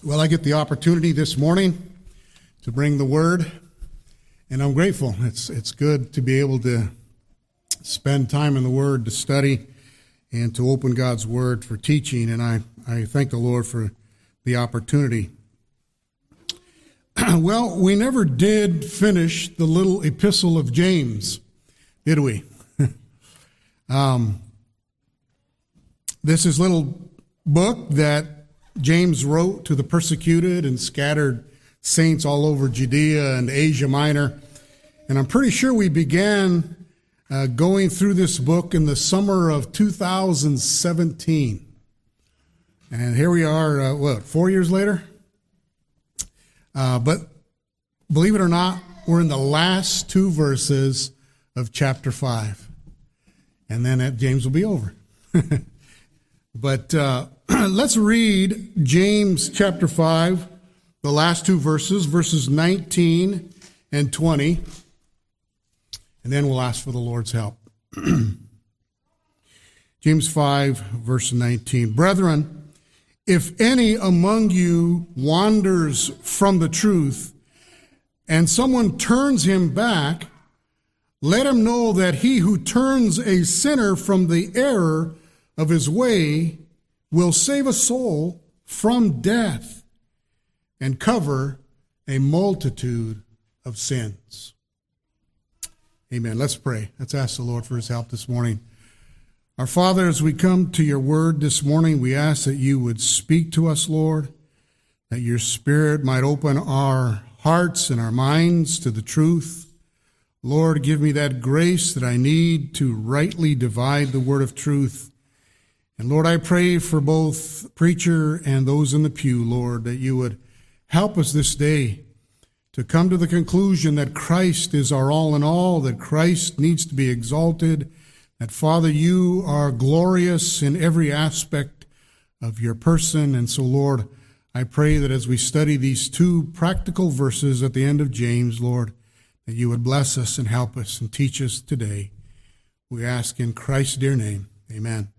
Well, I get the opportunity this morning to bring the Word, and I'm grateful. It's good to be able to spend time in the Word, to study, and to open God's Word for teaching, and I thank the Lord for the opportunity. Well, we never did finish the little epistle of James, did we? This is a little book that James wrote to the persecuted and scattered saints all over Judea and Asia Minor. And I'm pretty sure we began going through this book in the summer of 2017. And here we are, 4 years later? But believe it or not, we're in the last two verses of chapter 5. And then James will be over. But let's read James chapter 5, the last two verses 19 and 20. And then we'll ask for the Lord's help. James 5, verse 19. Brethren, if any among you wanders from the truth, and someone turns him back, let him know that he who turns a sinner from the error of his way will save a soul from death and cover a multitude of sins. Amen. Let's pray. Let's ask the Lord for his help this morning. Our Father, as we come to your word this morning, we ask that you would speak to us, Lord, that your Spirit might open our hearts and our minds to the truth. Lord, give me that grace that I need to rightly divide the word of truth. And Lord, I pray for both preacher and those in the pew, Lord, that you would help us this day to come to the conclusion that Christ is our all in all, that Christ needs to be exalted, that, Father, you are glorious in every aspect of your person. And so, Lord, I pray that as we study these two practical verses at the end of James, Lord, that you would bless us and help us and teach us today. We ask in Christ's dear name. Amen.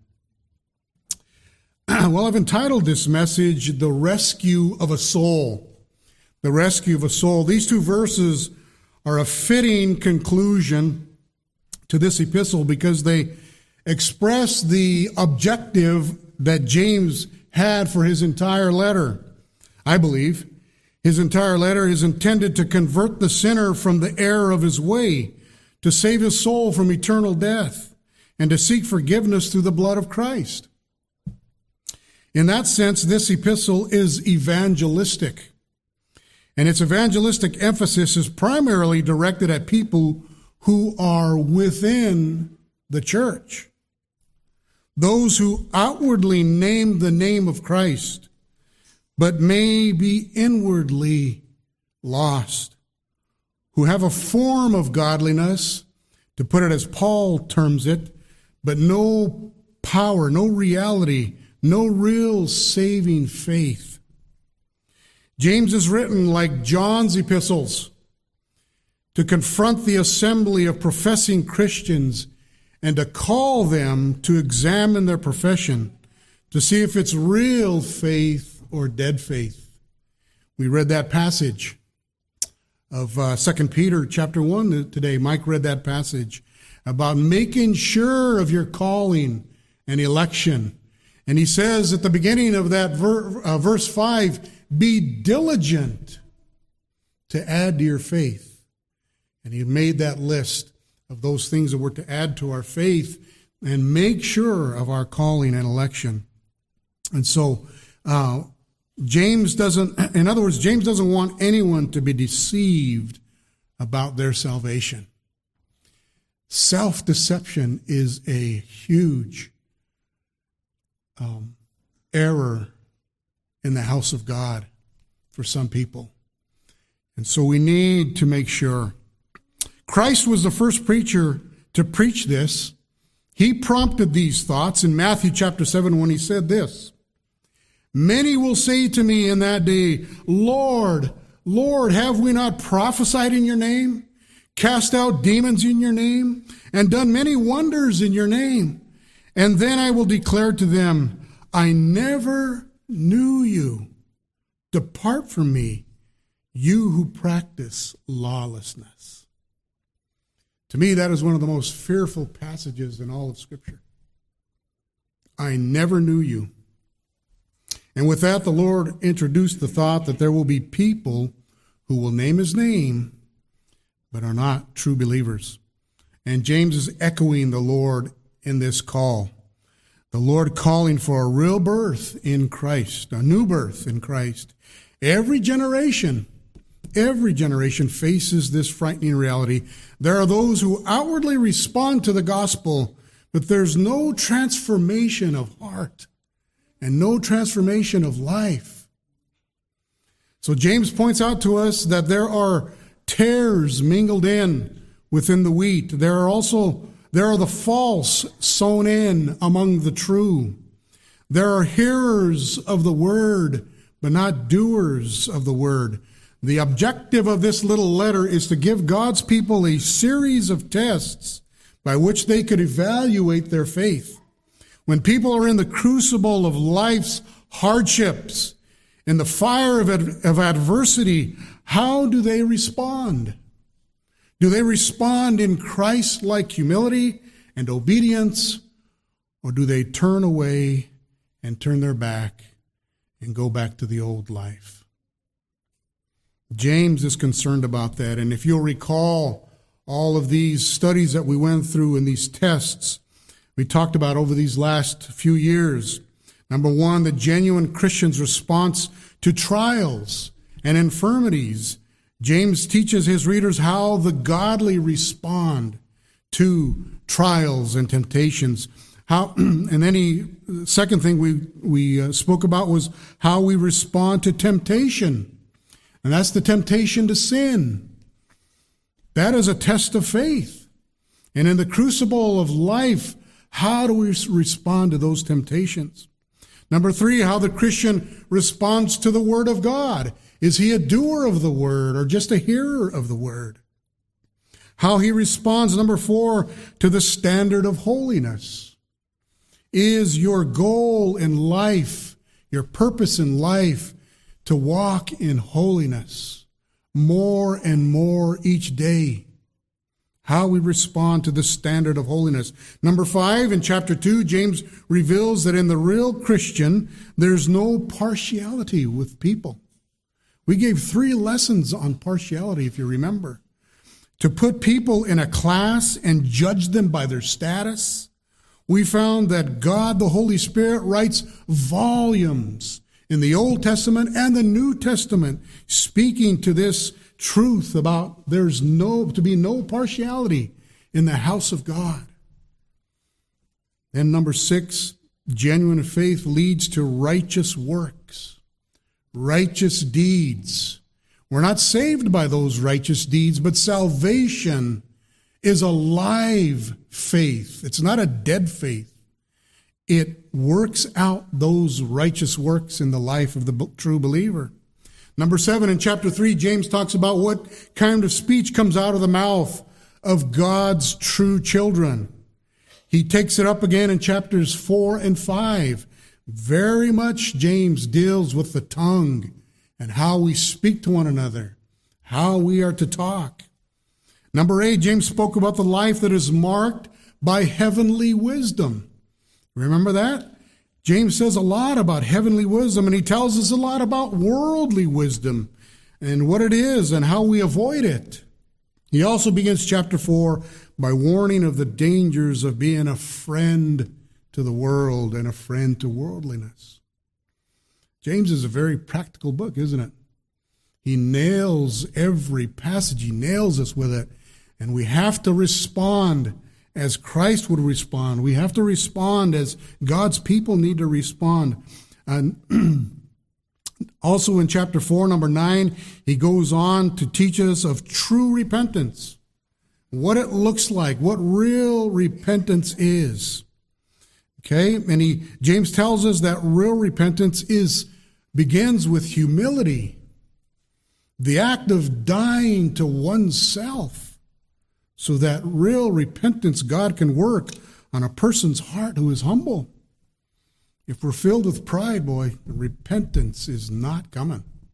Well, I've entitled this message, The Rescue of a Soul. The Rescue of a Soul. These two verses are a fitting conclusion to this epistle because they express the objective that James had for his entire letter. I believe his entire letter is intended to convert the sinner from the error of his way, to save his soul from eternal death, and to seek forgiveness through the blood of Christ. In that sense, this epistle is evangelistic. And its evangelistic emphasis is primarily directed at people who are within the church. Those who outwardly name the name of Christ, but may be inwardly lost. Who have a form of godliness, to put it as Paul terms it, but no power, no reality, no real saving faith. James is written like John's epistles to confront the assembly of professing Christians and to call them to examine their profession to see if it's real faith or dead faith. We read that passage of 2 Peter chapter 1 today. Mike read that passage about making sure of your calling and election. And he says at the beginning of that verse 5, be diligent to add to your faith. And he made that list of those things that were to add to our faith and make sure of our calling and election. And so James doesn't want anyone to be deceived about their salvation. Self-deception is a huge error in the house of God for some people. And so we need to make sure. Christ was the first preacher to preach this. He prompted these thoughts in Matthew chapter 7 when he said this, many will say to me in that day, Lord, Lord, have we not prophesied in your name, cast out demons in your name, and done many wonders in your name? And then I will declare to them, I never knew you. Depart from me, you who practice lawlessness. To me, that is one of the most fearful passages in all of Scripture. I never knew you. And with that, the Lord introduced the thought that there will be people who will name his name, but are not true believers. And James is echoing the Lord in this call. The Lord calling for a real birth in Christ, a new birth in Christ. Every generation faces this frightening reality. There are those who outwardly respond to the gospel, but there's no transformation of heart and no transformation of life. So James points out to us that there are tares mingled in within the wheat. There are the false sown in among the true. There are hearers of the word, but not doers of the word. The objective of this little letter is to give God's people a series of tests by which they could evaluate their faith. When people are in the crucible of life's hardships, in the fire of adversity, how do they respond? Do they respond in Christ-like humility and obedience, or do they turn away and turn their back and go back to the old life? James is concerned about that. And if you'll recall all of these studies that we went through and these tests we talked about over these last few years. Number one, the genuine Christian's response to trials and infirmities. James teaches his readers how the godly respond to trials and temptations. And then second thing we spoke about was how we respond to temptation. And that's the temptation to sin. That is a test of faith. And in the crucible of life, how do we respond to those temptations? Number three, how the Christian responds to the Word of God. Is he a doer of the Word or just a hearer of the Word? How he responds, number four, to the standard of holiness. Is your goal in life, your purpose in life, to walk in holiness more and more each day? How we respond to the standard of holiness. Number five, in chapter 2, James reveals that in the real Christian, there's no partiality with people. We gave 3 lessons on partiality, if you remember. To put people in a class and judge them by their status. We found that God, the Holy Spirit, writes volumes in the Old Testament and the New Testament, speaking to this truth about there's to be no partiality in the house of God. Then number 6, genuine faith leads to righteous works, righteous deeds. We're not saved by those righteous deeds, but salvation is a live faith. It's not a dead faith. It works out those righteous works in the life of the true believer. Number 7, in chapter 3, James talks about what kind of speech comes out of the mouth of God's true children. He takes it up again in chapters 4 and 5. Very much James deals with the tongue and how we speak to one another, how we are to talk. Number 8, James spoke about the life that is marked by heavenly wisdom. Remember that? James says a lot about heavenly wisdom, and he tells us a lot about worldly wisdom and what it is and how we avoid it. He also begins chapter 4 by warning of the dangers of being a friend to the world and a friend to worldliness. James is a very practical book, isn't it? He nails every passage. He nails us with it. And we have to respond as Christ would respond. We have to respond as God's people need to respond. And also in chapter 4, number 9, he goes on to teach us of true repentance, what it looks like, what real repentance is. Okay, and James tells us that real repentance begins with humility, the act of dying to oneself, so that real repentance God can work on a person's heart who is humble. If we're filled with pride, boy, repentance is not coming.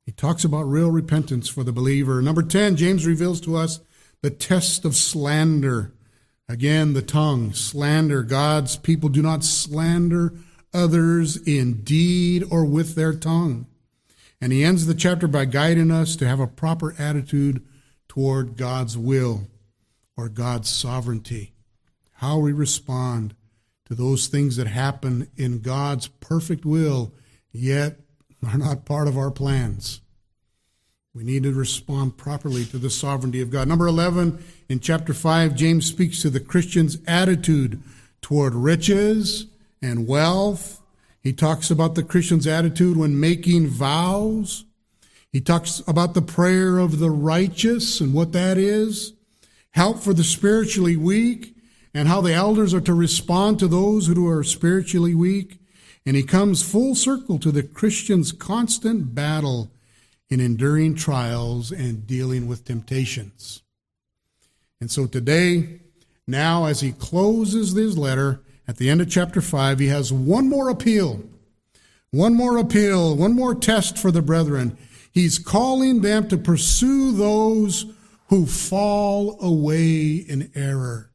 He talks about real repentance for the believer. Number 10, James reveals to us the test of slander. Again, the tongue, slander. God's people do not slander others in deed or with their tongue. And he ends the chapter by guiding us to have a proper attitude toward God's will or God's sovereignty. How we respond to those things that happen in God's perfect will, yet are not part of our plans. We need to respond properly to the sovereignty of God. Number 11, in chapter 5, James speaks to the Christian's attitude toward riches and wealth. He talks about the Christian's attitude when making vows. He talks about the prayer of the righteous and what that is, help for the spiritually weak, and how the elders are to respond to those who are spiritually weak. And he comes full circle to the Christian's constant battle in enduring trials and dealing with temptations. And so today, now as he closes this letter, at the end of chapter 5, he has one more appeal, one more test for the brethren. He's calling them to pursue those who fall away in error.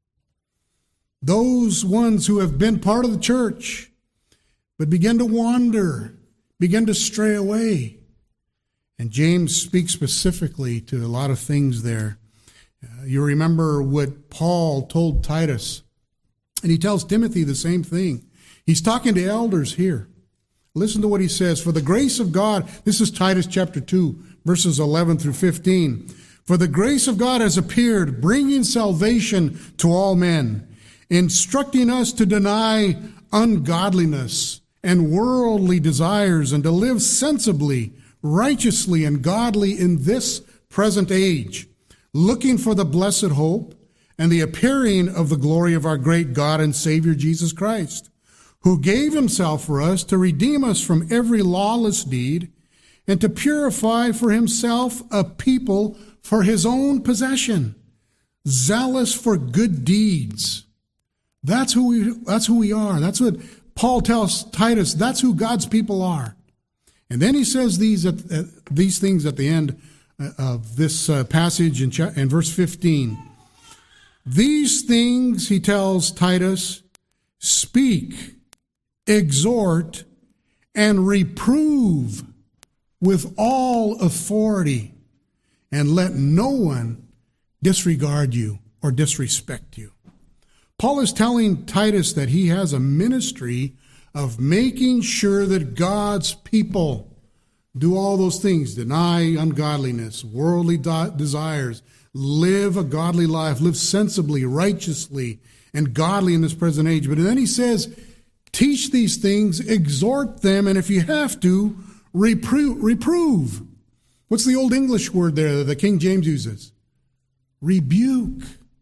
Those ones who have been part of the church, but begin to wander, begin to stray away. And James speaks specifically to a lot of things there. You remember what Paul told Titus, and he tells Timothy the same thing. He's talking to elders here. Listen to what he says. For the grace of God, this is Titus chapter 2, verses 11 through 15. For the grace of God has appeared, bringing salvation to all men, instructing us to deny ungodliness and worldly desires and to live sensibly, righteously, and godly in this present age, looking for the blessed hope and the appearing of the glory of our great God and Savior Jesus Christ, who gave himself for us to redeem us from every lawless deed and to purify for himself a people for his own possession, zealous for good deeds. That's who we are. That's what Paul tells Titus. That's who God's people are. And then he says these things at the end of this passage in verse 15. These things, he tells Titus, speak, exhort, and reprove with all authority, and let no one disregard you or disrespect you. Paul is telling Titus that he has a ministry of making sure that God's people do all those things, deny ungodliness, worldly desires, live a godly life, live sensibly, righteously, and godly in this present age. But then he says, teach these things, exhort them, and if you have to, reprove. What's the old English word there that King James uses? Rebuke.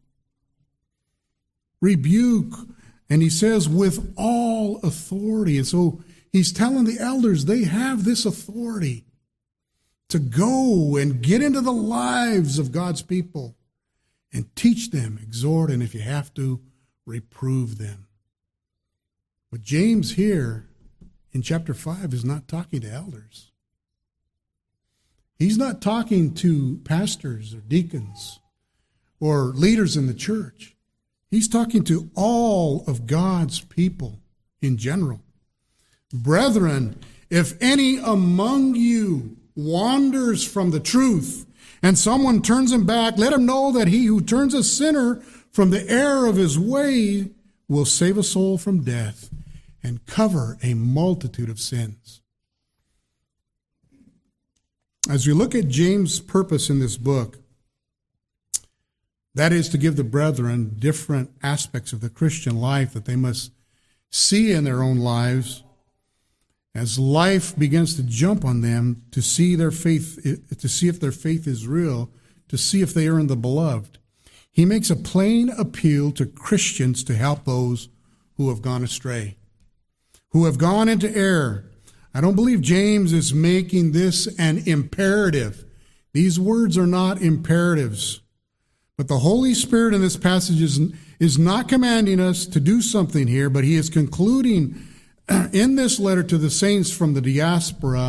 Rebuke. And he says, with all authority. And so he's telling the elders they have this authority to go and get into the lives of God's people and teach them, exhort, and if you have to, reprove them. But James here in chapter 5 is not talking to elders. He's not talking to pastors or deacons or leaders in the church. He's talking to all of God's people in general. Brethren, if any among you wanders from the truth and someone turns him back, let him know that he who turns a sinner from the error of his way will save a soul from death and cover a multitude of sins. As we look at James' purpose in this book, that is to give the brethren different aspects of the Christian life that they must see in their own lives as life begins to jump on them to see their faith, to see if their faith is real, to see if they are in the beloved. He makes a plain appeal to Christians to help those who have gone astray, who have gone into error. I don't believe James is making this an imperative. These words are not imperatives. But the Holy Spirit in this passage is not commanding us to do something here, but he is concluding in this letter to the saints from the diaspora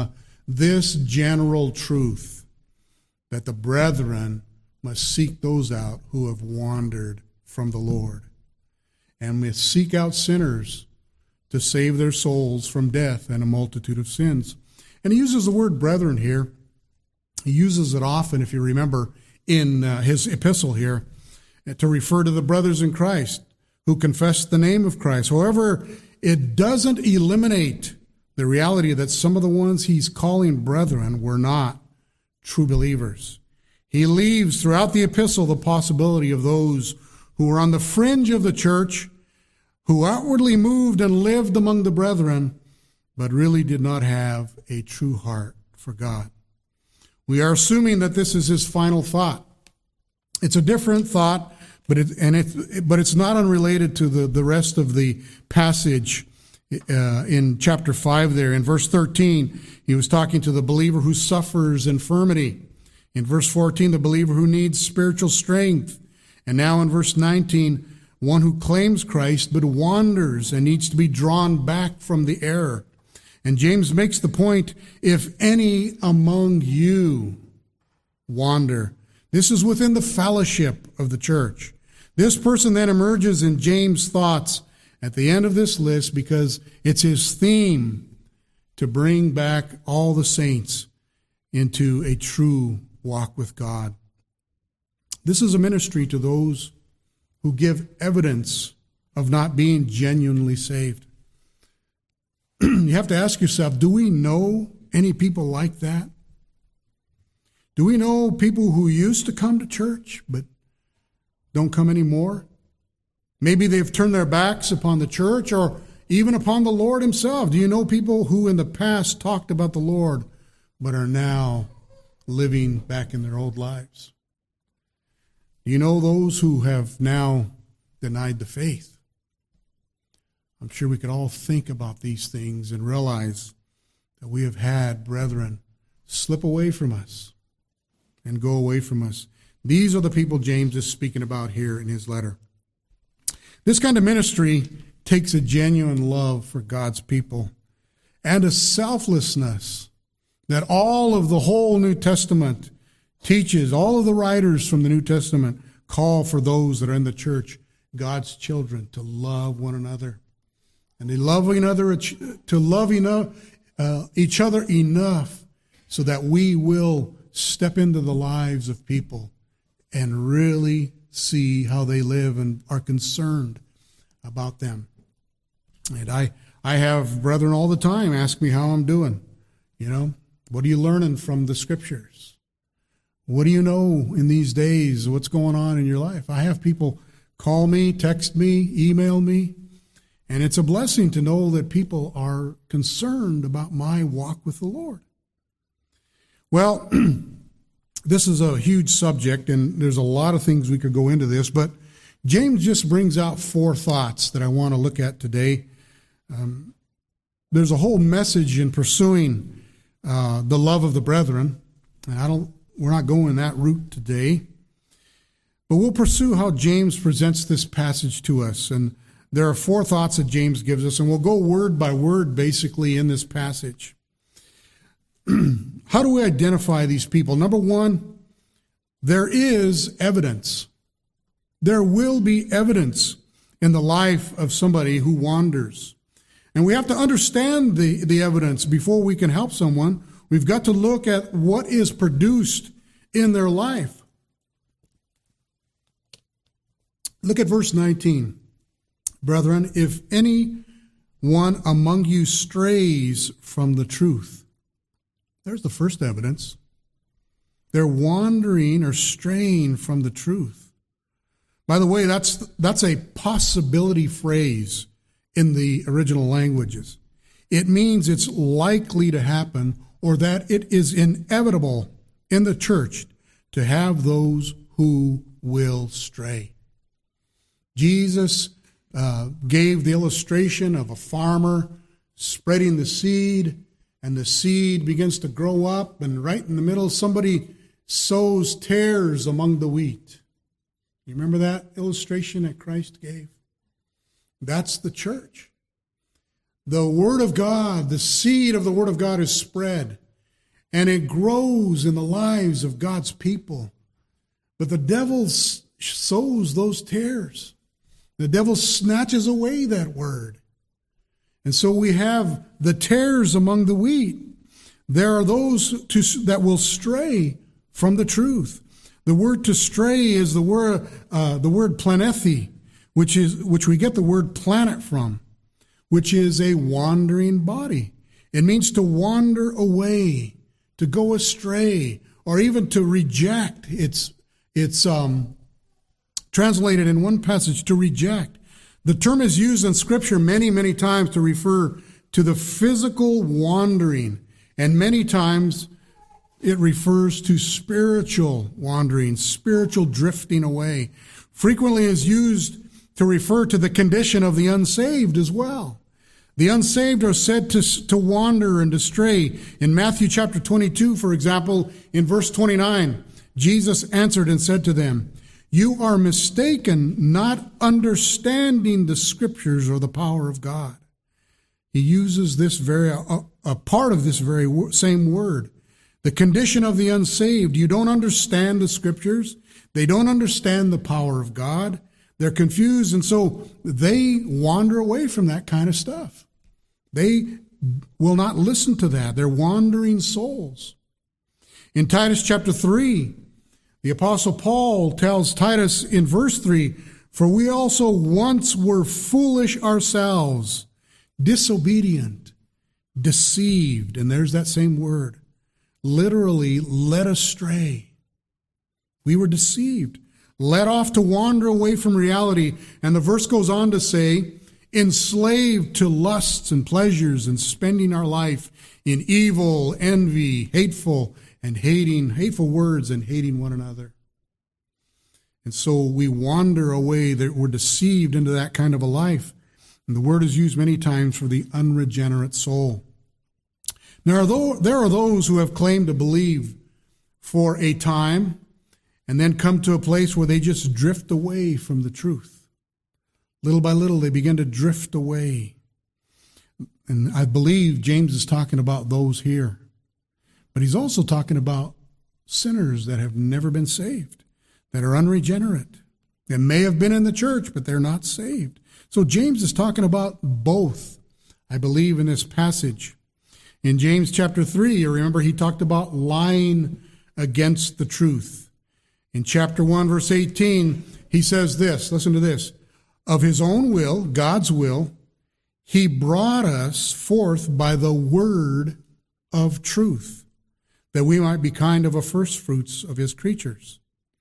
this general truth, that the brethren must seek those out who have wandered from the Lord, and must seek out sinners to save their souls from death and a multitude of sins. And he uses the word brethren here. He uses it often, if you remember, in his epistle here, to refer to the brothers in Christ who confess the name of Christ. However, it doesn't eliminate the reality that some of the ones he's calling brethren were not true believers. He leaves throughout the epistle the possibility of those who were on the fringe of the church, who outwardly moved and lived among the brethren, but really did not have a true heart for God. We are assuming that this is his final thought. It's a different thought, but it's not unrelated to the rest of the passage in chapter 5 there. In verse 13, he was talking to the believer who suffers infirmity. In verse 14, the believer who needs spiritual strength. And now in verse 19, one who claims Christ but wanders and needs to be drawn back from the error. And James makes the point, if any among you wander. This is within the fellowship of the church. This person then emerges in James' thoughts at the end of this list because it's his theme to bring back all the saints into a true walk with God. This is a ministry to those who give evidence of not being genuinely saved. You have to ask yourself, do we know any people like that? Do we know people who used to come to church but don't come anymore? Maybe they've turned their backs upon the church or even upon the Lord himself. Do you know people who in the past talked about the Lord but are now living back in their old lives? Do you know those who have now denied the faith? I'm sure we could all think about these things and realize that we have had brethren slip away from us and go away from us. These are the people James is speaking about here in his letter. This kind of ministry takes a genuine love for God's people and a selflessness that all of the whole New Testament teaches. All of the writers from the New Testament call for those that are in the church, God's children, to love one another. And they love each other enough so that we will step into the lives of people and really see how they live and are concerned about them. And I have brethren all the time ask me how I'm doing. You know, what are you learning from the scriptures? What do you know in these days? What's going on in your life? I have people call me, text me, email me. And it's a blessing to know that people are concerned about my walk with the Lord. Well, this is a huge subject, and there's a lot of things we could go into this, but James just brings out 4 thoughts that I want to look at today. There's a whole message in pursuing the love of the brethren, and we're not going that route today, but we'll pursue how James presents this passage to us. And there are 4 thoughts that James gives us, and we'll go word by word basically in this passage. How do we identify these people? Number 1, there is evidence. There will be evidence in the life of somebody who wanders. And we have to understand the evidence before we can help someone. We've got to look at what is produced in their life. Look at verse 19. Brethren, if any one among you strays from the truth, there's the first evidence. They're wandering or straying from the truth. By the way, that's a possibility phrase in the original languages. It means it's likely to happen or that it is inevitable in the church to have those who will stray. Jesus gave the illustration of a farmer spreading the seed, and the seed begins to grow up, and right in the middle, somebody sows tares among the wheat. You remember that illustration that Christ gave? That's the church. The Word of God, the seed of the Word of God is spread. and it grows in the lives of God's people. But the devil sows those tares. The devil snatches away that word. And so we have the tares among the wheat. There are those that will stray from the truth. The word to stray is the word planethi, which we get the word planet from, which is a wandering body. It means to wander away, to go astray, or even to reject. It's translated in one passage to reject. The term is used in Scripture many, many times to refer to the physical wandering, and many times it refers to spiritual wandering, spiritual drifting away. Frequently is used to refer to the condition of the unsaved as well. The unsaved are said to wander and to stray. In Matthew chapter 22, for example, in verse 29, Jesus answered and said to them, "You are mistaken, not understanding the Scriptures or the power of God." He uses this a part of this very same word. The condition of the unsaved. You don't understand the Scriptures. They don't understand the power of God. They're confused, and so they wander away from that kind of stuff. They will not listen to that. They're wandering souls. In Titus chapter 3, the Apostle Paul tells Titus in verse 3, "For we also once were foolish ourselves, disobedient, deceived," and there's that same word, literally led astray. We were deceived, led off to wander away from reality. And the verse goes on to say, enslaved to lusts and pleasures and spending our life in evil, envy, hateful words and hating one another. And so we wander away, that we're deceived into that kind of a life. And the word is used many times for the unregenerate soul. Now, there are those who have claimed to believe for a time and then come to a place where they just drift away from the truth. Little by little, they begin to drift away. And I believe James is talking about those here. But he's also talking about sinners that have never been saved, that are unregenerate, that may have been in the church, but they're not saved. So James is talking about both, I believe, in this passage. In James chapter 3, you remember he talked about lying against the truth. In chapter 1, verse 18, he says this, listen to this, "Of his own will, God's will, he brought us forth by the word of truth, that we might be kind of a first fruits of his creatures."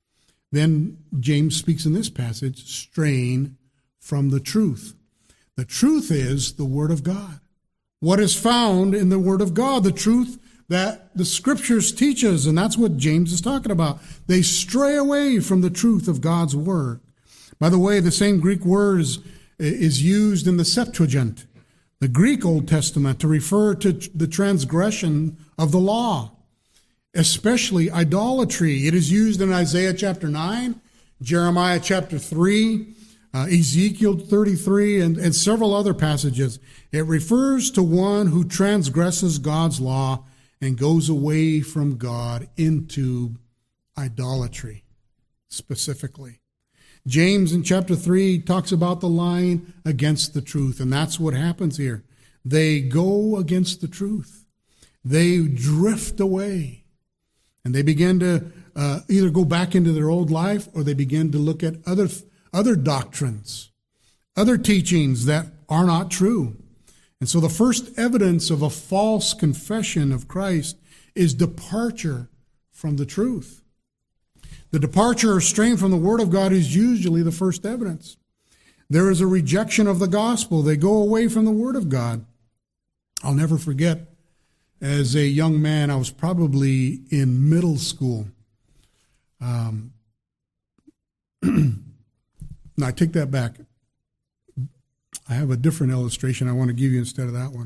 Then James speaks in this passage, straying from the truth. The truth is the word of God. What is found in the word of God, the truth that the Scriptures teach us, and that's what James is talking about. They stray away from the truth of God's word. By the way, the same Greek word is used in the Septuagint, the Greek Old Testament, to refer to the transgression of the law, especially idolatry. It is used in Isaiah chapter 9, Jeremiah chapter 3, Ezekiel 33, and several other passages. It refers to one who transgresses God's law and goes away from God into idolatry, specifically. James in chapter 3 talks about the lying against the truth, and that's what happens here. They go against the truth. They drift away, and they begin to either go back into their old life, or they begin to look at other doctrines, other teachings that are not true. And so the first evidence of a false confession of Christ is departure from the truth. The departure or straying from the Word of God is usually the first evidence. There is a rejection of the gospel. They go away from the Word of God. I'll never forget, as a young man, I was probably in middle school. No, I take that back. I have a different illustration I want to give you instead of that one.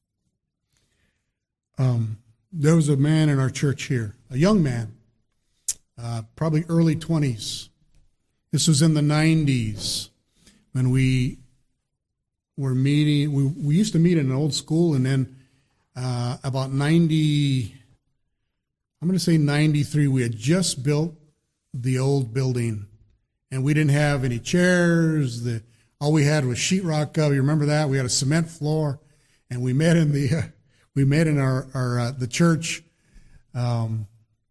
There was a man in our church here, a young man, probably early 20s. This was in the 90s when we were meeting. We used to meet in an old school, and then about 90, I'm going to say 93. We had just built the old building, and we didn't have any chairs. All we had was sheetrock. You remember that? We had a cement floor, and we met in the the church, and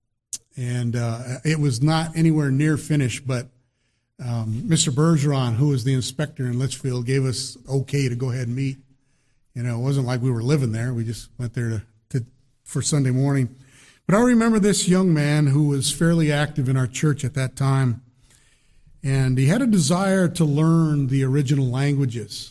it was not anywhere near finished. But Mr. Bergeron, who was the inspector in Litchfield, gave us okay to go ahead and meet. It wasn't like we were living there. We just went there for Sunday morning. But I remember this young man who was fairly active in our church at that time, and he had a desire to learn the original languages.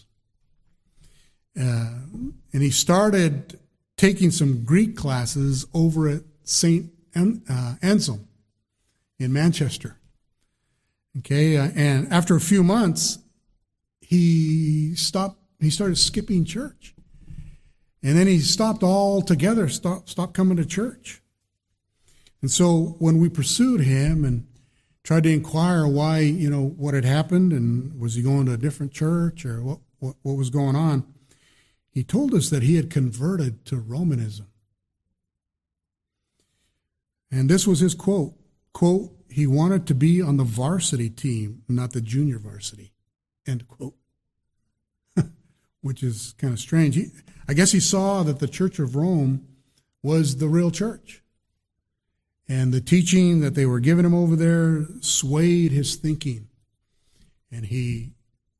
And he started taking some Greek classes over at St. Anselm in Manchester. Okay, and after a few months, he started skipping church. And then he stopped altogether, stopped coming to church. And so when we pursued him and tried to inquire why, what had happened and was he going to a different church or what was going on, he told us that he had converted to Romanism. And this was his quote, he wanted to be on the varsity team, not the junior varsity, end quote. Which is kind of strange. I guess he saw that the Church of Rome was the real church. And the teaching that they were giving him over there swayed his thinking. And he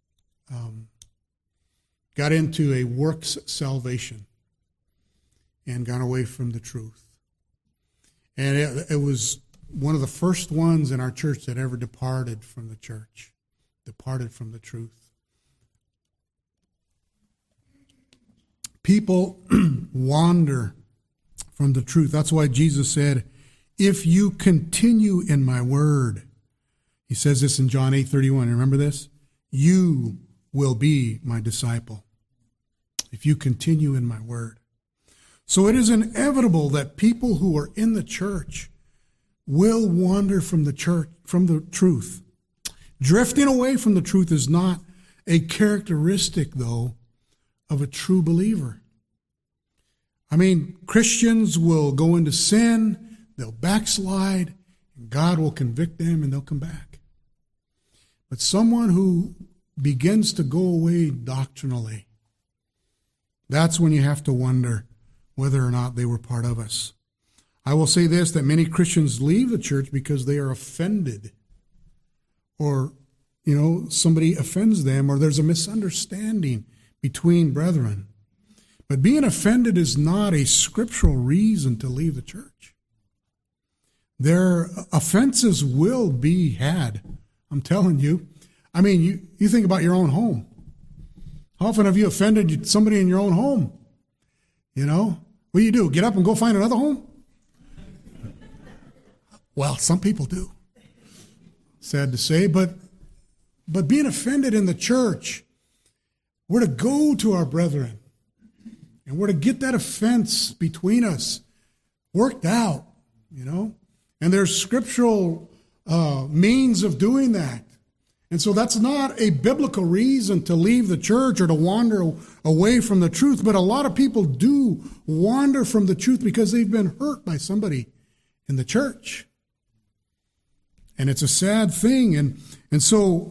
got into a works salvation and got away from the truth. And it was one of the first ones in our church that ever departed from the church, departed from the truth. People wander from the truth. That's why Jesus said, if you continue in my word, he says this in John 8:31. Remember this? You will be my disciple if you continue in my word. So it is inevitable that people who are in the church will wander from the church, from the truth. Drifting away from the truth is not a characteristic, though, of a true believer. I mean, Christians will go into sin, they'll backslide, and God will convict them and they'll come back. But someone who begins to go away doctrinally, that's when you have to wonder whether or not they were part of us. I will say this, that many Christians leave the church because they are offended, or, somebody offends them, or there's a misunderstanding between brethren. But being offended is not a scriptural reason to leave the church. Their offenses will be had. I'm telling you. I mean, you think about your own home. How often have you offended somebody in your own home? What do? Get up and go find another home? Well, some people do. Sad to say, but being offended in the church, we're to go to our brethren, and we're to get that offense between us worked out, And there's scriptural means of doing that. And so that's not a biblical reason to leave the church or to wander away from the truth. But a lot of people do wander from the truth because they've been hurt by somebody in the church. And it's a sad thing. And so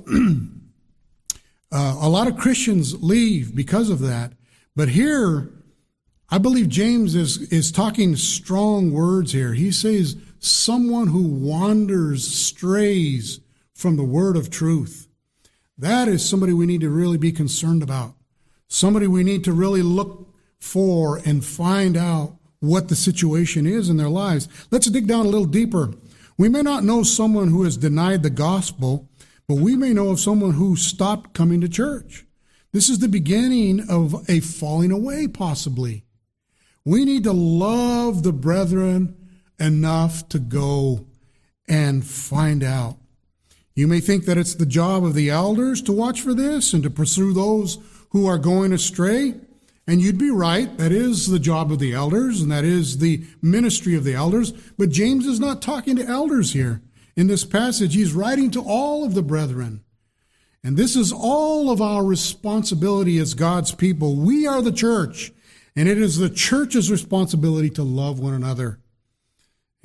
a lot of Christians leave because of that. But here, I believe James is talking strong words here. He says, someone who wanders, strays from the word of truth. That is somebody we need to really be concerned about. Somebody we need to really look for and find out what the situation is in their lives. Let's dig down a little deeper. We may not know someone who has denied the gospel, but we may know of someone who stopped coming to church. This is the beginning of a falling away, possibly. We need to love the brethren enough to go and find out. You may think that it's the job of the elders to watch for this and to pursue those who are going astray. And you'd be right. That is the job of the elders, and that is the ministry of the elders. But James is not talking to elders here. In this passage, he's writing to all of the brethren. And this is all of our responsibility as God's people. We are the church, and it is the church's responsibility to love one another.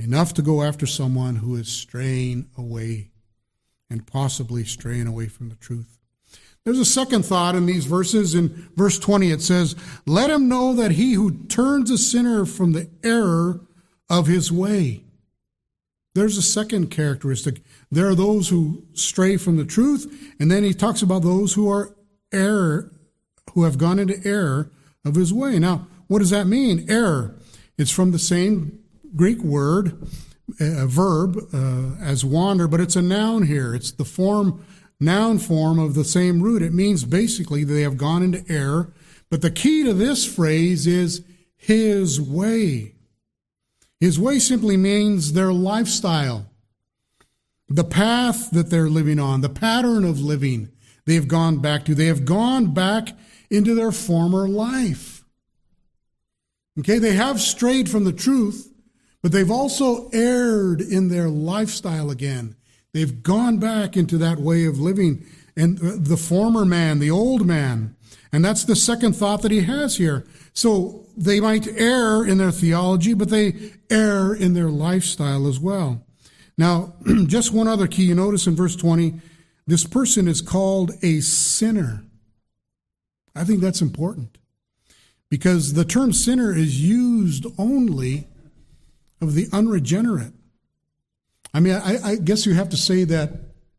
enough to go after someone who is straying away and possibly straying away from the truth. There's a second thought in these verses. In verse 20, it says, "Let him know that he who turns a sinner from the error of his way." There's a second characteristic. There are those who stray from the truth, and then he talks about those who are who have gone into error of his way. Now, what does that mean? Error. It's from the same Greek word, verb, as wander, but it's a noun here. It's the noun form of the same root. It means basically they have gone into error. But the key to this phrase is his way. His way simply means their lifestyle, the path that they're living on, the pattern of living they've gone back to. They have gone back into their former life. Okay, they have strayed from the truth, but they've also erred in their lifestyle again. They've gone back into that way of living, and the former man, the old man. And that's the second thought that he has here. So they might err in their theology, but they err in their lifestyle as well. Now, just one other key. You notice in verse 20, this person is called a sinner. I think that's important, because the term sinner is used only of the unregenerate. I mean, I guess you have to say that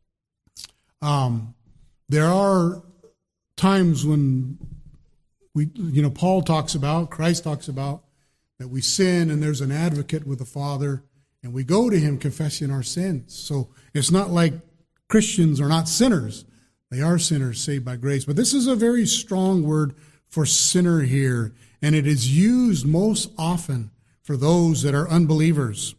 there are times when Paul talks about, Christ talks about, that we sin and there's an advocate with the Father, and we go to him confessing our sins. So it's not like Christians are not sinners. They are sinners saved by grace. But this is a very strong word for sinner here, and it is used most often for those that are unbelievers.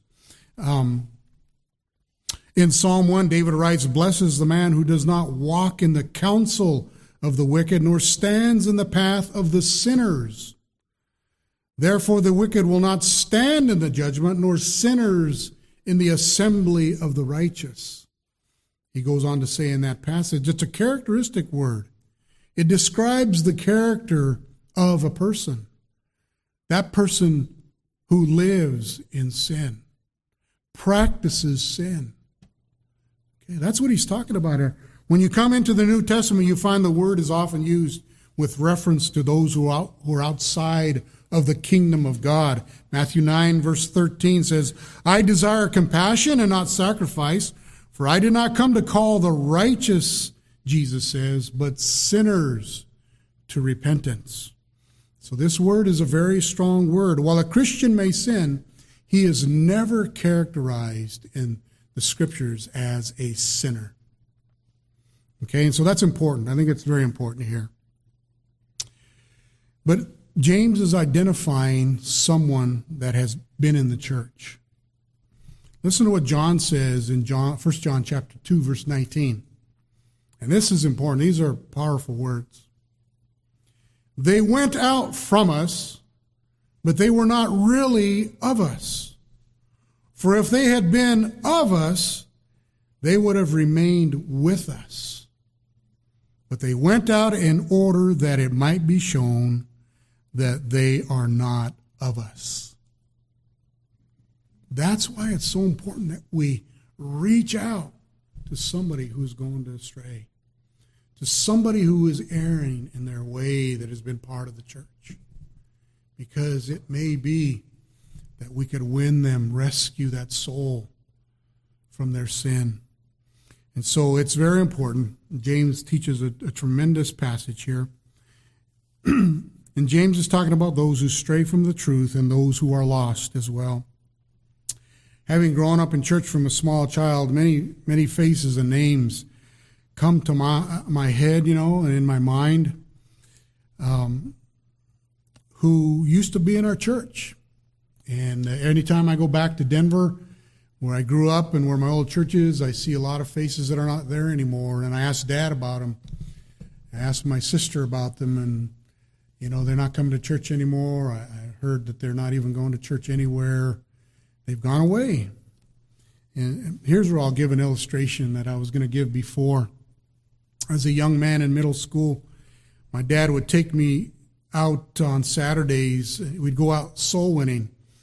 In Psalm 1, David writes, "Blesses the man who does not walk in the counsel of the wicked, nor stands in the path of the sinners. Therefore the wicked will not stand in the judgment, nor sinners in the assembly of the righteous." He goes on to say in that passage, it's a characteristic word. It describes the character of a person. That person who lives in sin, practices sin. Okay, that's what he's talking about here. When you come into the New Testament, you find the word is often used with reference to those who are outside of the kingdom of God. Matthew 9, verse 13 says, "I desire compassion and not sacrifice, for I did not come to call the righteous," Jesus says, "but sinners to repentance." So this word is a very strong word. While a Christian may sin, he is never characterized in the Scriptures as a sinner. Okay, and so that's important. I think it's very important here. But James is identifying someone that has been in the church. Listen to what John says in 1 John chapter 2, verse 19. And this is important. These are powerful words. "They went out from us, but they were not really of us. For if they had been of us, they would have remained with us. But they went out in order that it might be shown that they are not of us." That's why it's so important that we reach out to somebody who's going astray, to somebody who is erring in their way that has been part of the church. Because it may be that we could win them, rescue that soul from their sin. And so it's very important. James teaches a tremendous passage here. And James is talking about those who stray from the truth and those who are lost as well. Having grown up in church from a small child, many faces and names come to my head, and in my mind, who used to be in our church. And anytime I go back to Denver, where I grew up and where my old church is, I see a lot of faces that are not there anymore. And I asked Dad about them. I asked my sister about them, and they're not coming to church anymore. I heard that they're not even going to church anywhere. They've gone away. And here's where I'll give an illustration that I was going to give before. As a young man in middle school, my dad would take me out on Saturdays. We'd go out soul winning.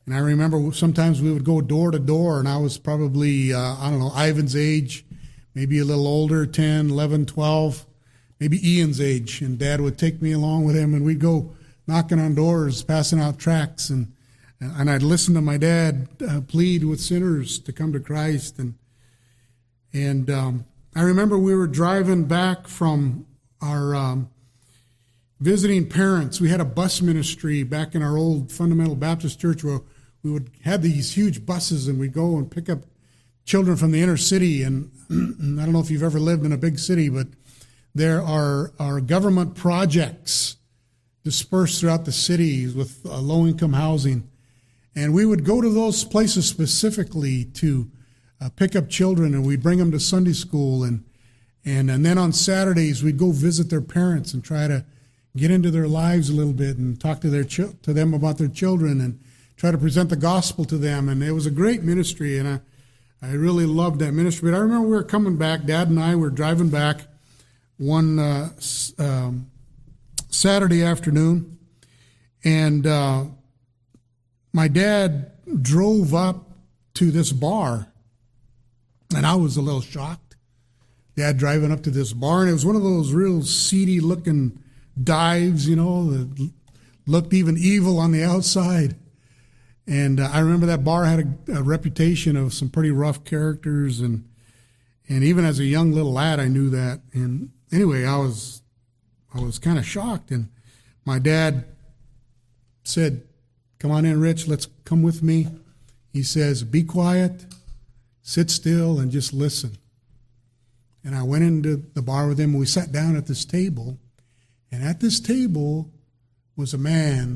And I remember sometimes we would go door to door, and I was probably, Ivan's age, maybe a little older, 10, 11, 12, maybe Ian's age. And Dad would take me along with him, and we'd go knocking on doors, passing out tracts, and I'd listen to my dad plead with sinners to come to Christ. And I remember we were driving back from our visiting parents. We had a bus ministry back in our old Fundamental Baptist Church where we would have these huge buses, and we'd go and pick up children from the inner city. And I don't know if you've ever lived in a big city, but there are government projects dispersed throughout the cities with low-income housing. And we would go to those places specifically to pick up children, and we'd bring them to Sunday school. And then on Saturdays, we'd go visit their parents and try to get into their lives a little bit and talk to them about their children and try to present the gospel to them. And it was a great ministry, and I really loved that ministry. But I remember we were coming back, Dad and I were driving back one Saturday afternoon, and my dad drove up to this bar, and I was a little shocked. Dad driving up to this bar, and it was one of those real seedy-looking dives, that looked even evil on the outside. And I remember that bar had a reputation of some pretty rough characters, and even as a young little lad, I knew that. And anyway, I was kind of shocked, and my dad said, "Come on in, Rich, let's come with me." He says, "Be quiet, sit still, and just listen." And I went into the bar with him, and we sat down at this table, and at this table was a man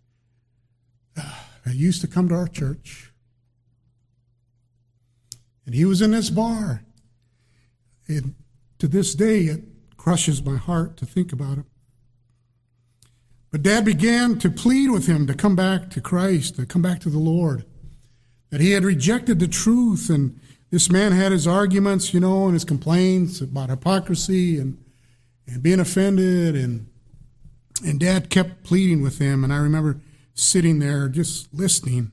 that used to come to our church. And he was in this bar. And to this day, it crushes my heart to think about it. But Dad began to plead with him to come back to Christ, to come back to the Lord, that he had rejected the truth. And this man had his arguments, and his complaints about hypocrisy and being offended. And Dad kept pleading with him. And I remember sitting there just listening.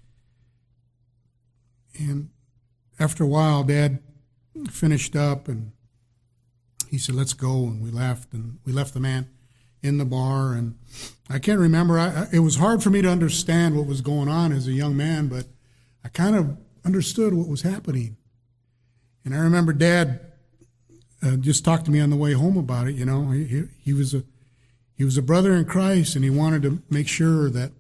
And after a while, Dad finished up, and he said, "Let's go." And we left the man in the bar. And I can't remember. It was hard for me to understand what was going on as a young man, but I kind of understood what was happening. And I remember Dad just talked to me on the way home about it. He was a brother in Christ, and he wanted to make sure that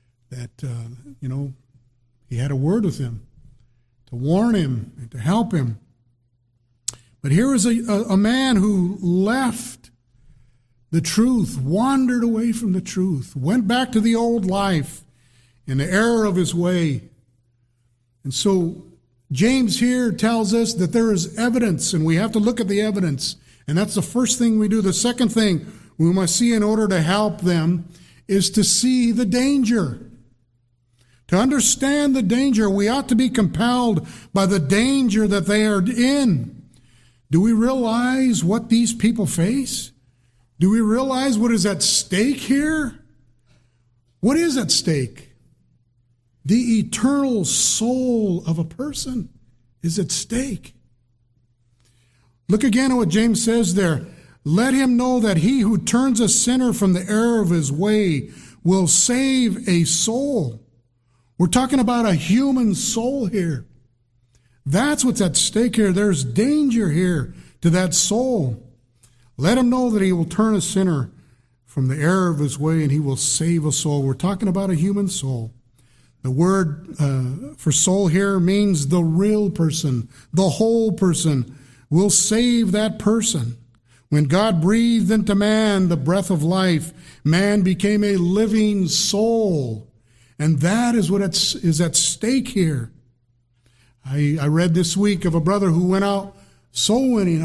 he had a word with him to warn him and to help him. But here was a man who left the truth, wandered away from the truth, went back to the old life in the error of his way. And so James here tells us that there is evidence, and we have to look at the evidence. And that's the first thing we do. The second thing we must see in order to help them is to see the danger. To understand the danger, we ought to be compelled by the danger that they are in. Do we realize what these people face? Do we realize what is at stake here? What is at stake? The eternal soul of a person is at stake. Look again at what James says there. Let him know that he who turns a sinner from the error of his way will save a soul. We're talking about a human soul here. That's what's at stake here. There's danger here to that soul. Let him know that he will turn a sinner from the error of his way and he will save a soul. We're talking about a human soul. The word for soul here means the real person, the whole person. Will save that person. When God breathed into man the breath of life, man became a living soul. And that is what is at stake here. I read this week of a brother who went out soul winning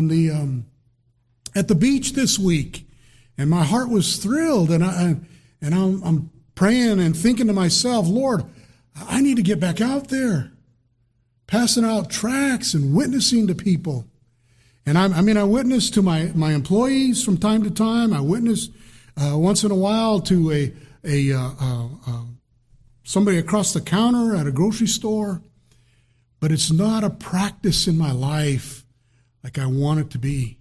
at the beach this week, and my heart was thrilled. And I'm praying and thinking to myself, Lord, I need to get back out there, passing out tracts and witnessing to people. And I witness to my employees from time to time. I witness once in a while to a somebody across the counter at a grocery store, but it's not a practice in my life like I want it to be.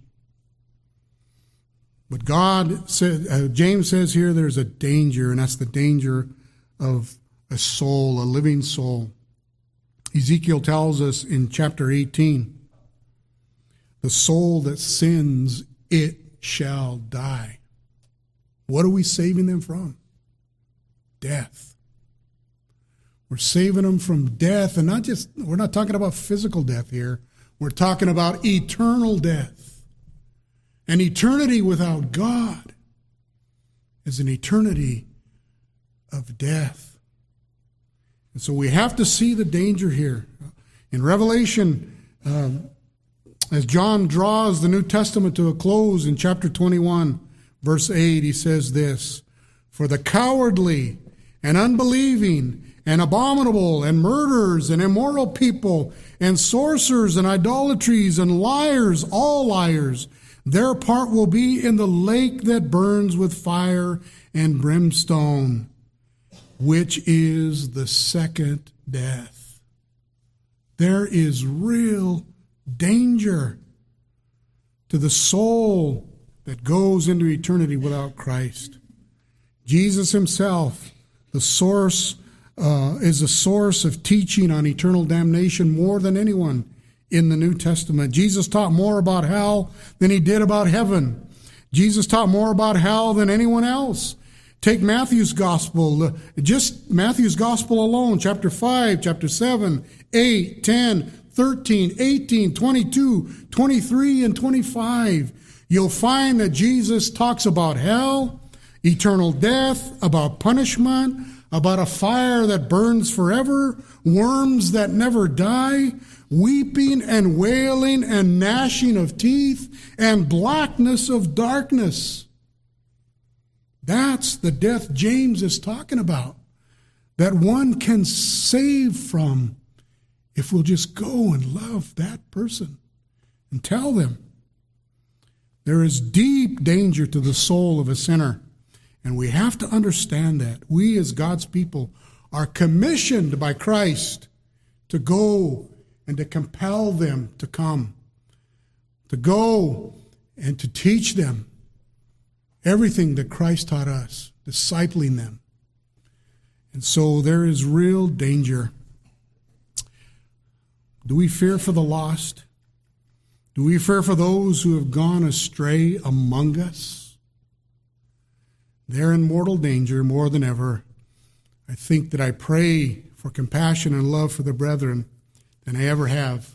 But God said, James says here, there's a danger, and that's the danger of a soul, a living soul. Ezekiel tells us in chapter 18, the soul that sins, it shall die. What are we saving them from? Death. We're saving them from death, and we're not talking about physical death here. We're talking about eternal death. An eternity without God is an eternity of death. And so we have to see the danger here. In Revelation, as John draws the New Testament to a close in chapter 21, verse 8, he says this, "For the cowardly and unbelieving and abominable and murderers and immoral people and sorcerers and idolatries and liars, all liars, their part will be in the lake that burns with fire and brimstone, which is the second death." There is real danger to the soul that goes into eternity without Christ. Jesus himself, the source, is a source of teaching on eternal damnation more than anyone in the New Testament. Jesus taught more about hell than he did about heaven. Jesus taught more about hell than anyone else. Take Matthew's gospel, just Matthew's gospel alone, chapter 5, chapter 7, 8, 10, 13, 18, 22, 23, and 25. You'll find that Jesus talks about hell, eternal death, about punishment, about a fire that burns forever, worms that never die, weeping and wailing and gnashing of teeth, and blackness of darkness. That's the death James is talking about, that one can save from if we'll just go and love that person and tell them. There is deep danger to the soul of a sinner, and we have to understand that. We as God's people are commissioned by Christ to go and to compel them to come, to go and to teach them everything that Christ taught us, discipling them. And so there is real danger. Do we fear for the lost? Do we fear for those who have gone astray among us? They're in mortal danger more than ever. I think that I pray for compassion and love for the brethren than I ever have.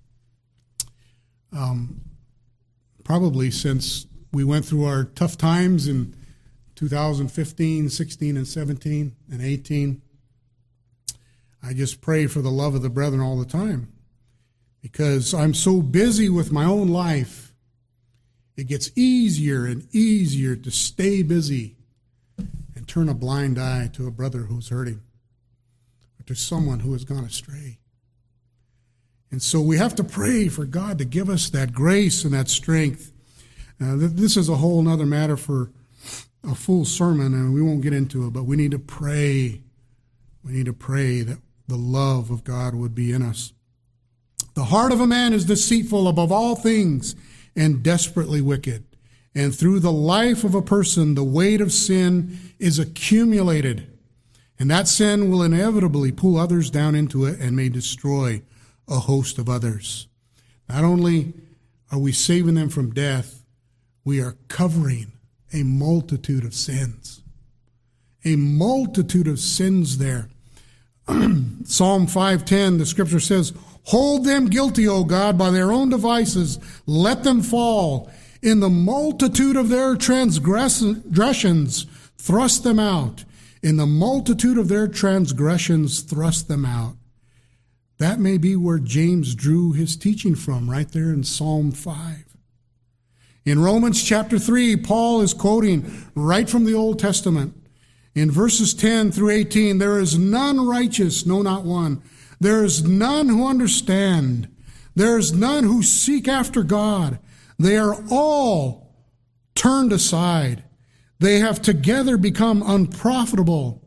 Probably since we went through our tough times in 2015, 16, and 17, and 18. I just pray for the love of the brethren all the time, because I'm so busy with my own life. It gets easier and easier to stay busy and turn a blind eye to a brother who's hurting, or to someone who has gone astray. And so we have to pray for God to give us that grace and that strength. This is a whole other matter for a full sermon, and we won't get into it, but we need to pray. We need to pray that the love of God would be in us. The heart of a man is deceitful above all things and desperately wicked. And through the life of a person, the weight of sin is accumulated. And that sin will inevitably pull others down into it and may destroy a host of others. Not only are we saving them from death, we are covering a multitude of sins. A multitude of sins there. Psalm 5:10, the scripture says, "Hold them guilty, O God, by their own devices. Let them fall. In the multitude of their transgressions, thrust them out. In the multitude of their transgressions, thrust them out." That may be where James drew his teaching from, right there in Psalm 5. In Romans chapter 3, Paul is quoting right from the Old Testament. In verses 10 through 18, "There is none righteous, no, not one. There is none who understand. There is none who seek after God. They are all turned aside. They have together become unprofitable.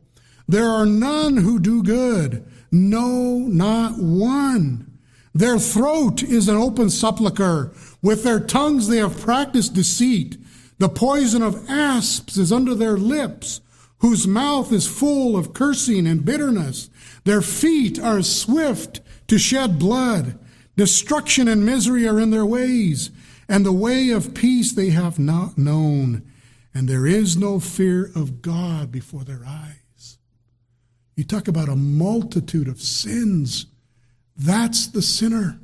There are none who do good, no, not one. Their throat is an open sepulchre. With their tongues they have practiced deceit. The poison of asps is under their lips, whose mouth is full of cursing and bitterness. Their feet are swift to shed blood. Destruction and misery are in their ways, and the way of peace they have not known. And there is no fear of God before their eyes. You talk about a multitude of sins. That's the sinner.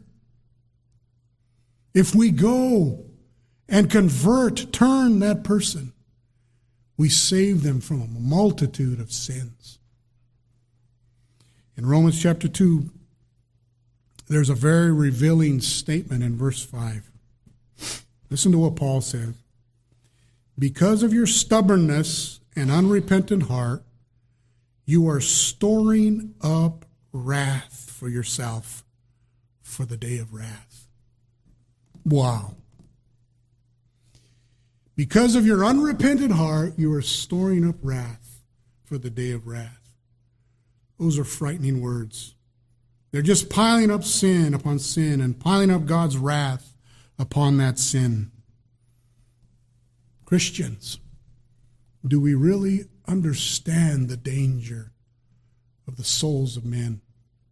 If we go and convert, turn that person, we save them from a multitude of sins. In Romans chapter 2, there's a very revealing statement in verse 5. Listen to what Paul says. Because of your stubbornness and unrepentant heart, you are storing up wrath for yourself for the day of wrath. Wow. Because of your unrepentant heart, you are storing up wrath for the day of wrath. Those are frightening words. They're just piling up sin upon sin and piling up God's wrath upon that sin. Christians, do we really understand the danger of the souls of men?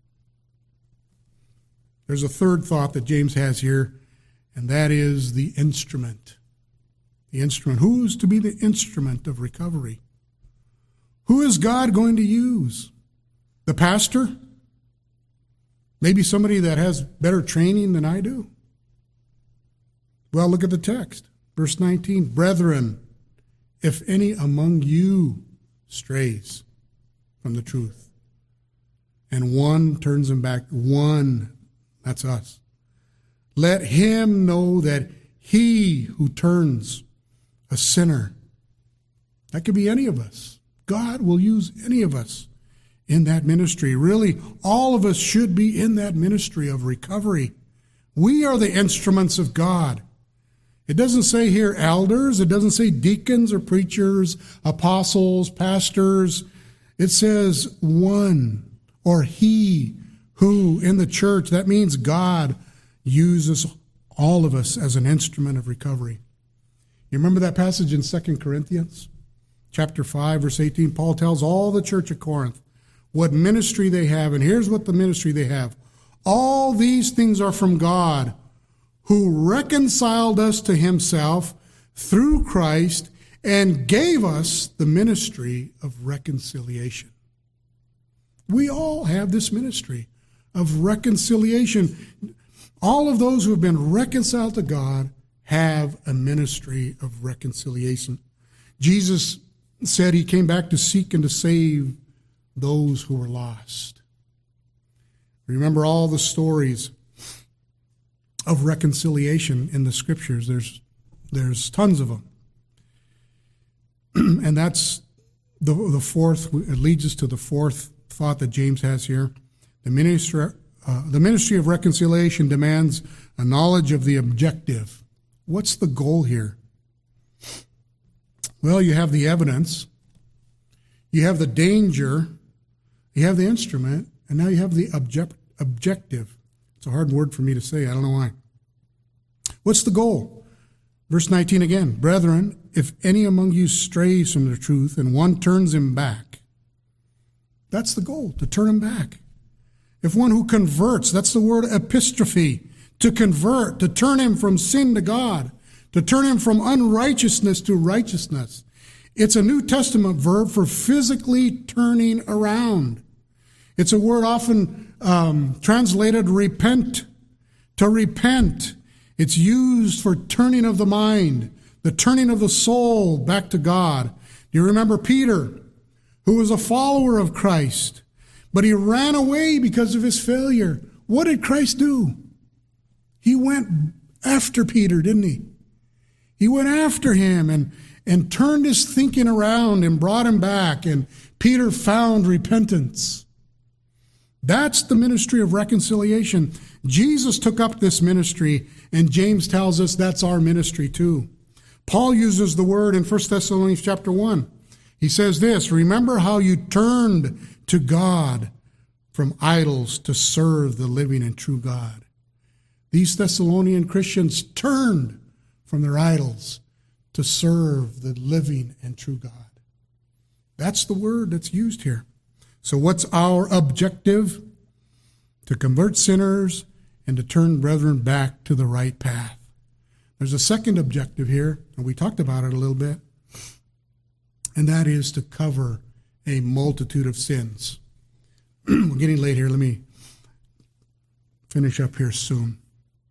There's a third thought that James has here, and that is the instrument. The instrument. Who is to be the instrument of recovery? Who is God going to use? The pastor? Maybe somebody that has better training than I do? Well, look at the text. Verse 19, brethren, if any among you strays from the truth, and one turns him back, one, that's us, let him know that he who turns a sinner, that could be any of us. God will use any of us in that ministry. Really, all of us should be in that ministry of recovery. We are the instruments of God. It doesn't say here elders. It doesn't say deacons or preachers, apostles, pastors. It says one, or he who in the church. That means God uses all of us as an instrument of recovery. You remember that passage in 2 Corinthians? Chapter 5, verse 18, Paul tells all the church at Corinth what ministry they have, and here's what the ministry they have. All these things are from God, who reconciled us to himself through Christ and gave us the ministry of reconciliation. We all have this ministry of reconciliation. All of those who have been reconciled to God have a ministry of reconciliation. Jesus said he came back to seek and to save those who were lost. Remember all the stories of reconciliation in the scriptures. There's tons of them. And that's the fourth, it leads us to the fourth thought that James has here. The ministry of reconciliation demands a knowledge of the objective. What's the goal here? Well, you have the evidence, you have the danger, you have the instrument, and now you have the objective. It's a hard word for me to say. I don't know why. What's the goal? Verse 19 again. Brethren, if any among you strays from the truth and one turns him back, that's the goal, to turn him back. If one who converts, that's the word epistrophe, to convert, to turn him from sin to God, to turn him from unrighteousness to righteousness. It's a New Testament verb for physically turning around. It's a word often translated repent, to repent. It's used for turning of the mind, the turning of the soul back to God. Do you remember Peter, who was a follower of Christ, but he ran away because of his failure? What did Christ do? He went after Peter, didn't he? He went after him and turned his thinking around and brought him back, and Peter found repentance. That's the ministry of reconciliation. Jesus took up this ministry, and James tells us that's our ministry too. Paul uses the word in 1 Thessalonians chapter 1. He says this, remember how you turned to God from idols to serve the living and true God. These Thessalonian Christians turned from their idols to serve the living and true God. That's the word that's used here. So what's our objective? To convert sinners and to turn brethren back to the right path. There's a second objective here, and we talked about it a little bit, and that is to cover a multitude of sins. We're getting late here. Let me finish up here soon.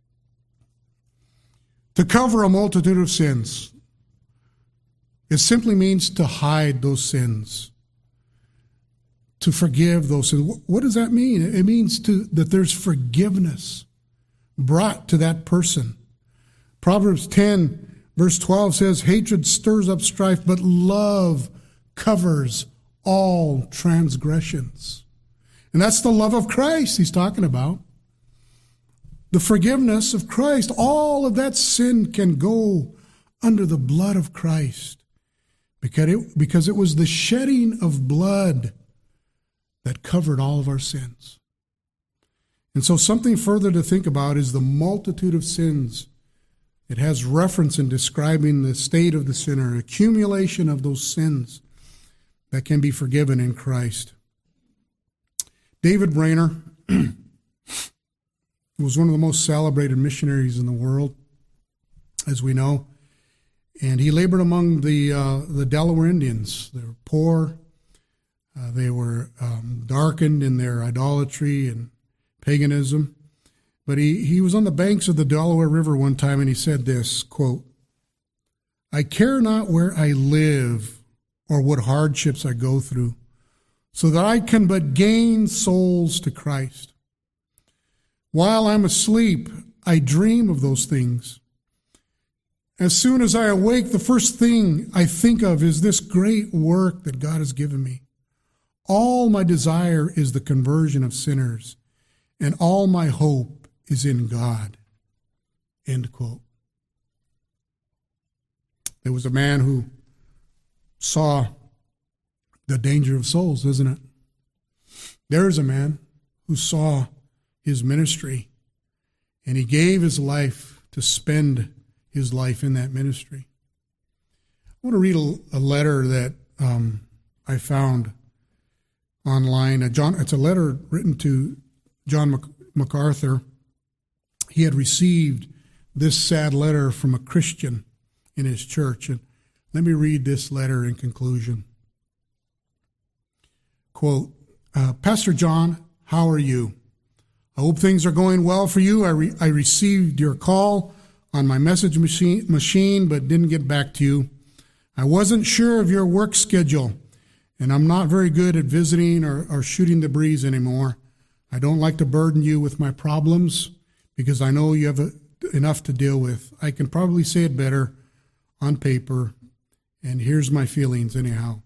To cover a multitude of sins, it simply means to hide those sins, to forgive those sins. What does that mean? It means that there's forgiveness brought to that person. Proverbs 10, verse 12 says, hatred stirs up strife, but love covers all transgressions. And that's the love of Christ he's talking about. The forgiveness of Christ. All of that sin can go under the blood of Christ. Because it was the shedding of blood that covered all of our sins. And so something further to think about is the multitude of sins. It has reference in describing the state of the sinner, accumulation of those sins that can be forgiven in Christ. David Brainerd was one of the most celebrated missionaries in the world, as we know. And he labored among the Delaware Indians. They were poor. They were darkened in their idolatry and paganism. But he was on the banks of the Delaware River one time, and he said this, quote, I care not where I live or what hardships I go through, so that I can but gain souls to Christ. While I'm asleep, I dream of those things. As soon as I awake, the first thing I think of is this great work that God has given me. All my desire is the conversion of sinners, and all my hope is in God. End quote. There was a man who saw the danger of souls, isn't it? There is a man who saw his ministry, and he gave his life to spend his life in that ministry. I want to read a letter that I found online. It's a letter written to John MacArthur. He had received this sad letter from a Christian in his church. And let me read this letter in conclusion. Quote, Pastor John, how are you? I hope things are going well for you. I received your call on my message machine, but didn't get back to you. I wasn't sure of your work schedule, and I'm not very good at visiting or shooting the breeze anymore. I don't like to burden you with my problems because I know you have enough to deal with. I can probably say it better on paper, and here's my feelings anyhow.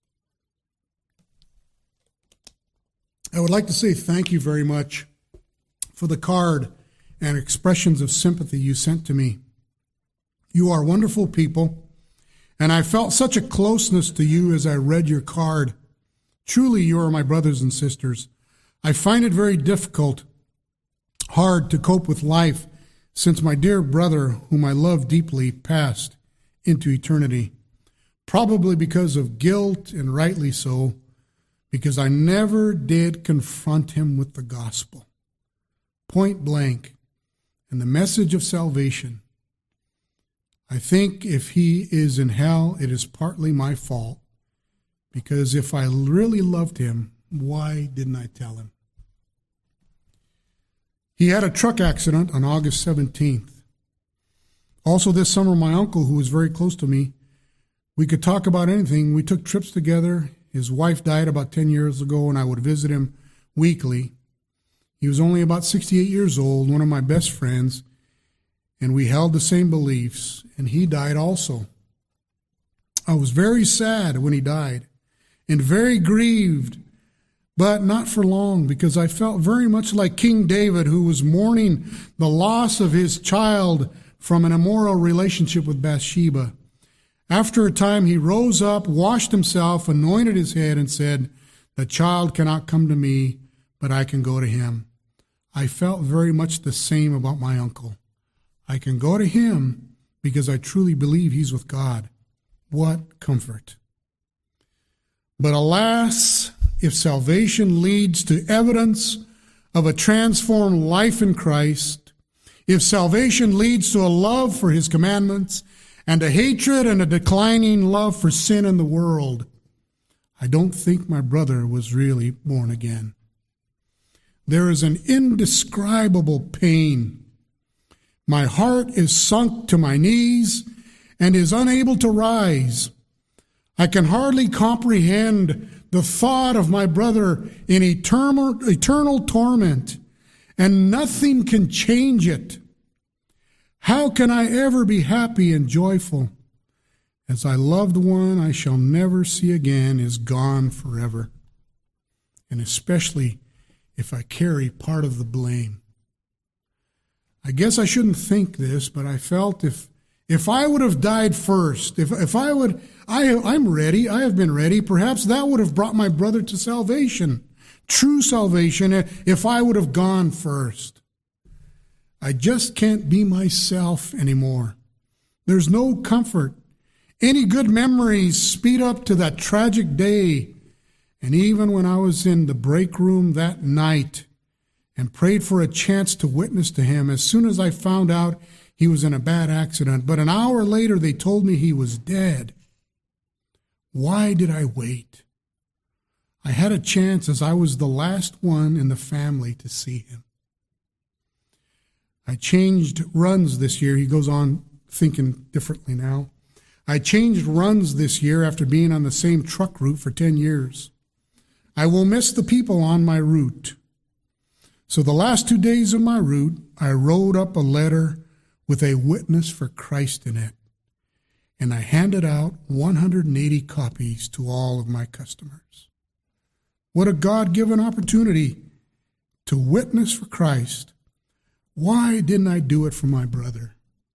I would like to say thank you very much for the card and expressions of sympathy you sent to me. You are wonderful people, and I felt such a closeness to you as I read your card. Truly, you are my brothers and sisters. I find it very hard to cope with life since my dear brother, whom I love deeply, passed into eternity, probably because of guilt, and rightly so, because I never did confront him with the gospel, point blank, and the message of salvation. I think if he is in hell, it is partly my fault, because if I really loved him, why didn't I tell him? He had a truck accident on August 17th. Also this summer, my uncle, who was very close to me, we could talk about anything. We took trips together. His wife died about 10 years ago, and I would visit him weekly. He was only about 68 years old, one of my best friends, and we held the same beliefs, and he died also. I was very sad when he died and very grieved, but not for long, because I felt very much like King David, who was mourning the loss of his child from an immoral relationship with Bathsheba. After a time, he rose up, washed himself, anointed his head, and said, "The child cannot come to me, but I can go to him." I felt very much the same about my uncle. I can go to him because I truly believe he's with God. What comfort. But alas, if salvation leads to evidence of a transformed life in Christ, if salvation leads to a love for his commandments and a hatred and a declining love for sin in the world, I don't think my brother was really born again. There is an indescribable pain. My heart is sunk to my knees and is unable to rise. I can hardly comprehend the thought of my brother in eternal torment, and nothing can change it. How can I ever be happy and joyful, as I loved one I shall never see again is gone forever, and especially if I carry part of the blame? I guess I shouldn't think this, but I felt if I would have died first, I'm ready, I have been ready, perhaps that would have brought my brother to salvation, true salvation, if I would have gone first. I just can't be myself anymore. There's no comfort. Any good memories speed up to that tragic day. And even when I was in the break room that night and prayed for a chance to witness to him, as soon as I found out he was in a bad accident, but an hour later they told me he was dead. Why did I wait? I had a chance as I was the last one in the family to see him. I changed runs this year. He goes on thinking differently now. I changed runs this year after being on the same truck route for 10 years. I will miss the people on my route. So the last 2 days of my route, I wrote up a letter with a witness for Christ in it, and I handed out 180 copies to all of my customers. What a God-given opportunity to witness for Christ. Why didn't I do it for my brother?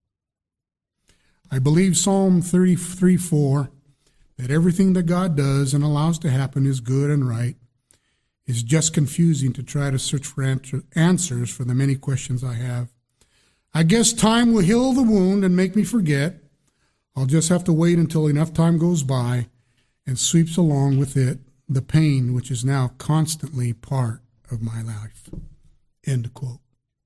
I believe Psalm 33:4, that everything that God does and allows to happen is good and right. It's just confusing to try to search for answers for the many questions I have. I guess time will heal the wound and make me forget. I'll just have to wait until enough time goes by and sweeps along with it the pain which is now constantly part of my life. End quote.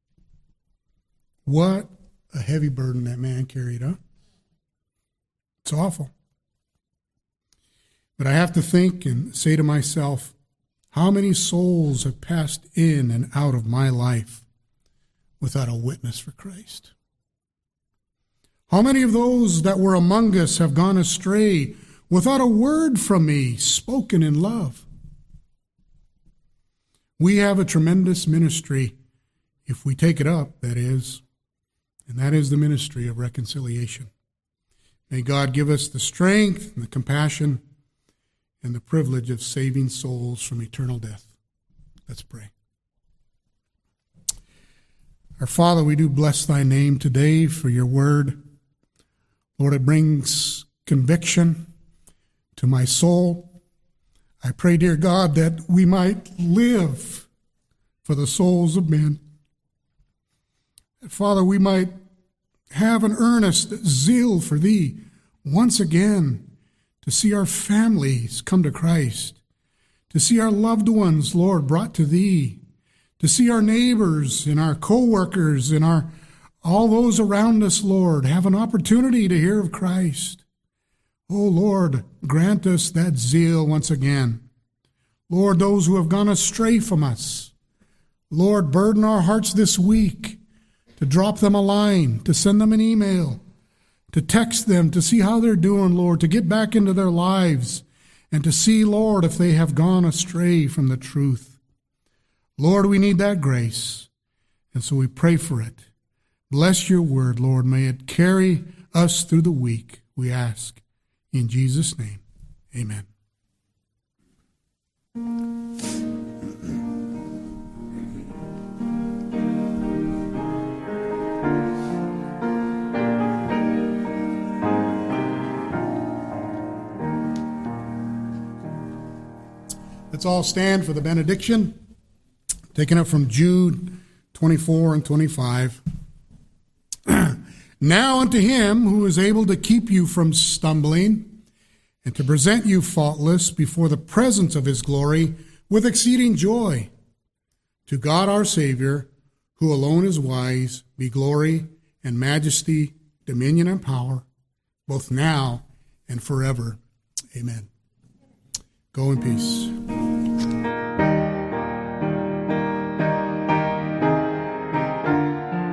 What a heavy burden that man carried, huh? It's awful. But I have to think and say to myself, how many souls have passed in and out of my life without a witness for Christ? How many of those that were among us have gone astray without a word from me spoken in love? We have a tremendous ministry, if we take it up, that is, and that is the ministry of reconciliation. May God give us the strength and the compassion and the privilege of saving souls from eternal death. Let's pray. Our Father, we do bless thy name today for your word. Lord, it brings conviction to my soul. I pray, dear God, that we might live for the souls of men. That, Father, we might have an earnest zeal for thee once again, to see our families come to Christ, to see our loved ones, Lord, brought to thee, to see our neighbors and our co-workers and all those around us, Lord, have an opportunity to hear of Christ. Oh, Lord, grant us that zeal once again. Lord, those who have gone astray from us, Lord, burden our hearts this week to drop them a line, to send them an email, to text them, to see how they're doing, Lord, to get back into their lives, and to see, Lord, if they have gone astray from the truth. Lord, we need that grace, and so we pray for it. Bless your word, Lord. May it carry us through the week, we ask. In Jesus' name, amen. all stand for the benediction, taken up from Jude 24 and 25. Now unto him who is able to keep you from stumbling and to present you faultless before the presence of his glory with exceeding joy. To God our Savior, who alone is wise, be glory and majesty, dominion and power, both now and forever. Amen. Go in peace.